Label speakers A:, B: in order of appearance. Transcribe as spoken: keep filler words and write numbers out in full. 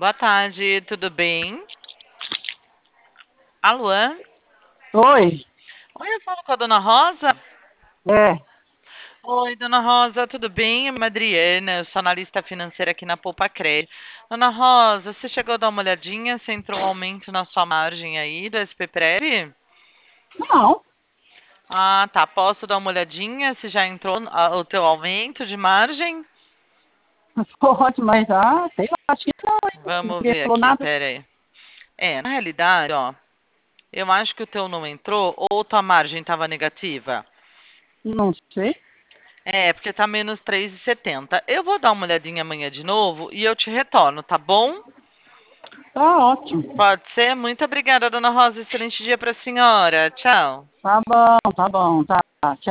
A: Boa tarde, tudo bem? Alô?
B: Oi,
A: Oi, eu falo com a dona Rosa?
B: é,
A: Oi, dona Rosa, tudo bem? Eu sou a Adriana, eu sou analista financeira aqui na Poupa Crédito. Dona Rosa, você chegou a dar uma olhadinha se entrou um aumento na sua margem aí do S P Prev?
B: não,
A: Ah, tá. Posso dar uma olhadinha se já entrou ah, o teu aumento de margem?
B: pode, mas ah, sei lá, acho que não, hein?
A: Vamos
B: Ninguém
A: ver
B: falou
A: aqui,
B: nada.
A: pera aí. É, na realidade, ó, eu acho que o teu não entrou ou tua margem estava negativa.
B: Não sei.
A: É, porque tá menos três e setenta. Eu vou dar uma olhadinha amanhã de novo e eu te retorno, tá bom?
B: Tá ótimo.
A: Pode ser? Muito obrigada, dona Rosa. Excelente dia para a senhora. Tchau.
B: Tá bom, tá bom, tá. Tchau.